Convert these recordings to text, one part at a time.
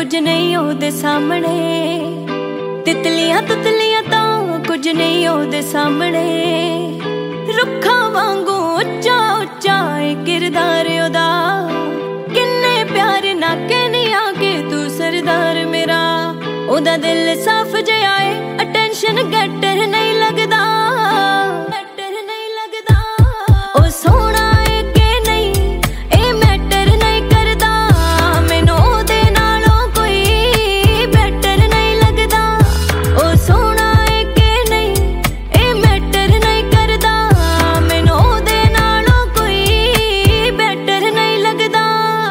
कुछ नहीं ओदे सामने, तितलियां तुतलियां तो कुछ नहीं ओदे सामने। रुखा वांगू उच्चा उच्चा किरदार ओदा, किन्ने प्यार ना कहनी आके तू सरदार मेरा। ओदा दिल साफ जिहा है, अटेंशन गेटर नहीं लगदा, गेटर नहीं लगदा। ओ सोहना है कि नहीं ए मैटर नहीं करदा, मैनू ओदे नालों कोई बेटर नहीं लगदा। ओ सोहना है कि नहीं ए मैटर नहीं करदा, मैनू ओदे नालों कोई बेटर नहीं लगदा।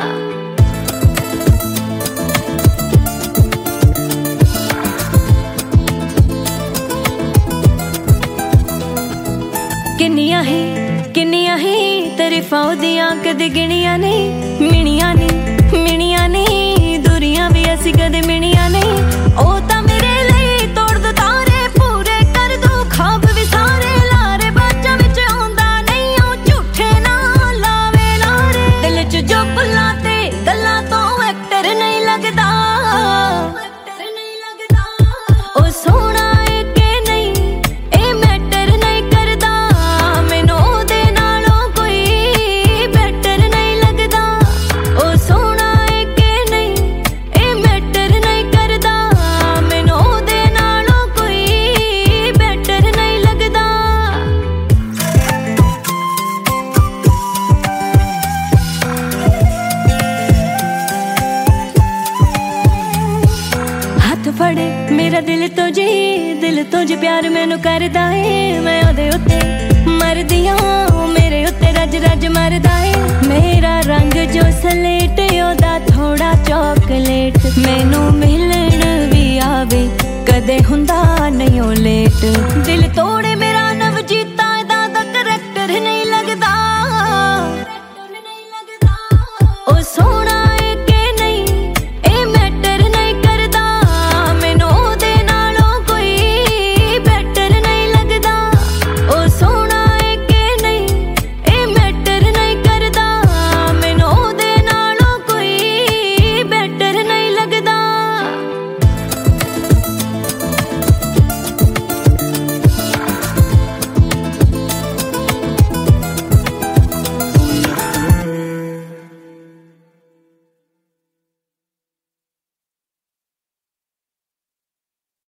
किन्नियां ही तारीफां ओदियां कदे गिणियां नहीं, मिणियां नहीं दूरियां भी असी कदे मिणियां नहीं। ओ तां मेरे लई तोड़ दो तारे, पूरे कर दो ख्वाब भी सारे। लारे बाजां विच आउंदा नहीं ओ झूठे ना लावे लारे, दिल च जो बुल्लां ते गल्लां तो एक्टर नहीं लगदा, एक्टर नहीं लगदा। ओ सोहना फड़े मेरा दिल तो जी प्यार मैनू करदा है। मैं ओदे उत्ते मरदियां, मेरे उत्ते रज रज मरदा है। मेरा रंग जो सलेट ओदा थोड़ा चॉकलेट, मैनू मिलन भी आवे कदे हुंदा नहीं ओ लेट। दिल तोड़